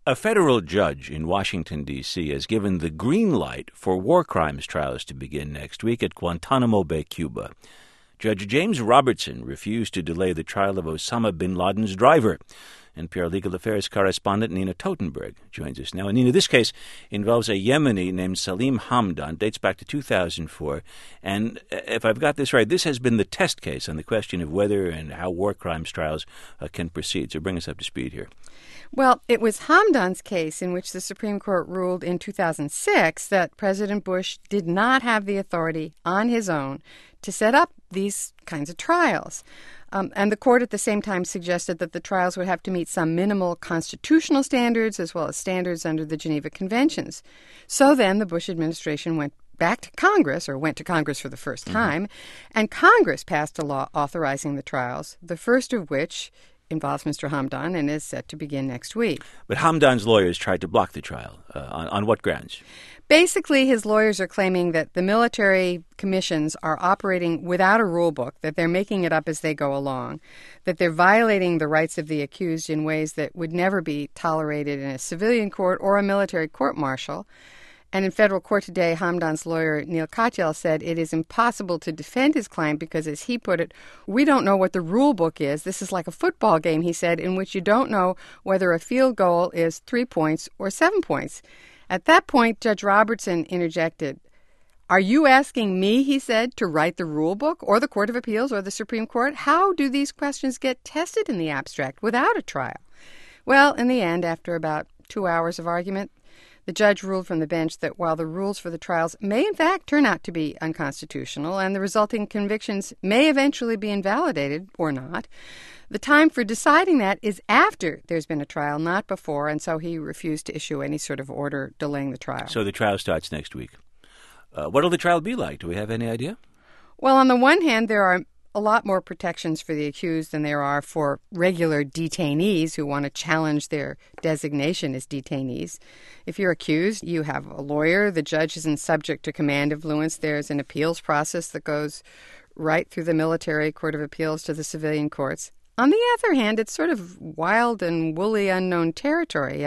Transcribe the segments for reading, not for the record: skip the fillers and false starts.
A federal judge in Washington, D.C. has given the green light for war crimes trials to begin next week at Guantanamo Bay, Cuba. Judge James Robertson refused to delay the trial of Osama bin Laden's driver. NPR Legal Affairs correspondent Nina Totenberg joins us now. And Nina, this case involves a Yemeni named Salim Hamdan, dates back to 2004. And if I've got this right, this has been the test case on the question of whether and how war crimes trials can proceed. So bring us up to speed here. Well, it was Hamdan's case in which the Supreme Court ruled in 2006 that President Bush did not have the authority on his own to set up these kinds of trials. And the court at the same time suggested that the trials would have to meet some minimal constitutional standards as well as standards under the Geneva Conventions. So then the Bush administration went to Congress for the first time, and Congress passed a law authorizing the trials, the first of which involves Mr. Hamdan and is set to begin next week. But Hamdan's lawyers tried to block the trial. On what grounds? Basically, his lawyers are claiming that the military commissions are operating without a rule book, that they're making it up as they go along, that they're violating the rights of the accused in ways that would never be tolerated in a civilian court or a military court-martial. And in federal court today, Hamdan's lawyer, Neil Katyal, said it is impossible to defend his client because, as he put it, we don't know what the rule book is. This is like a football game, he said, in which you don't know whether a field goal is 3 points or 7 points. At that point, Judge Robertson interjected. Are you asking me, he said, to write the rule book or the Court of Appeals or the Supreme Court? How do these questions get tested in the abstract without a trial? Well, in the end, after about 2 hours of argument, the judge ruled from the bench that while the rules for the trials may in fact turn out to be unconstitutional and the resulting convictions may eventually be invalidated or not, the time for deciding that is after there's been a trial, not before, and so he refused to issue any sort of order delaying the trial. So the trial starts next week. What will the trial be like? Do we have any idea? Well, on the one hand, there are a lot more protections for the accused than there are for regular detainees who want to challenge their designation as detainees. If you're accused, you have a lawyer. The judge isn't subject to command influence. There's an appeals process that goes right through the military court of appeals to the civilian courts. On the other hand, it's sort of wild and woolly unknown territory.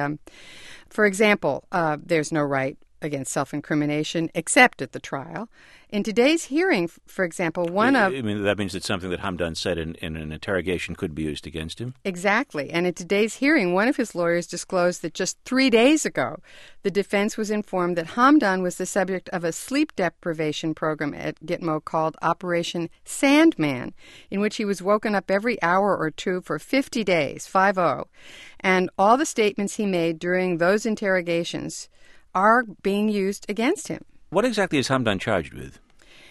For example, there's no right against self-incrimination except at the trial. In today's hearing, for example, that means that something that Hamdan said in an interrogation could be used against him? Exactly. And in today's hearing, one of his lawyers disclosed that just 3 days ago, the defense was informed that Hamdan was the subject of a sleep deprivation program at Gitmo called Operation Sandman, in which he was woken up every hour or two for 50 days, 50. And all the statements he made during those interrogations are being used against him. What exactly is Hamdan charged with?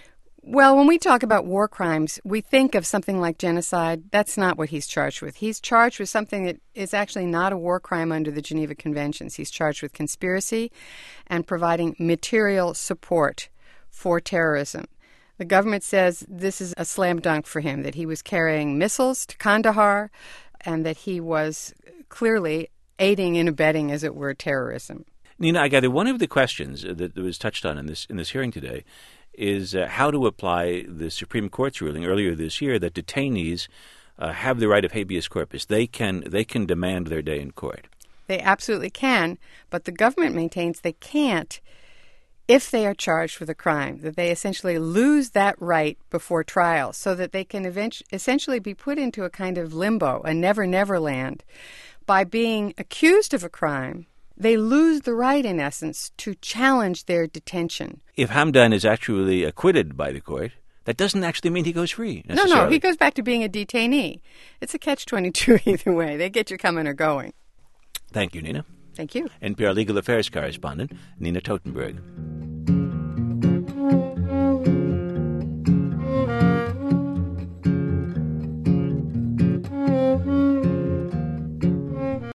Well, when we talk about war crimes, we think of something like genocide. That's not what he's charged with. He's charged with something that is actually not a war crime under the Geneva Conventions. He's charged with conspiracy and providing material support for terrorism. The government says this is a slam dunk for him, that he was carrying missiles to Kandahar and that he was clearly aiding and abetting, as it were, terrorism. Nina, I gather one of the questions that was touched on in this hearing today is how to apply the Supreme Court's ruling earlier this year that detainees have the right of habeas corpus. They can demand their day in court. They absolutely can, but the government maintains they can't if they are charged with a crime, that they essentially lose that right before trial so that they can essentially be put into a kind of limbo, a never-never land. By being accused of a crime, they lose the right, in essence, to challenge their detention. If Hamdan is actually acquitted by the court, that doesn't actually mean he goes free, necessarily. No, he goes back to being a detainee. It's a catch-22 either way. They get you coming or going. Thank you, Nina. Thank you. NPR Legal Affairs correspondent Nina Totenberg.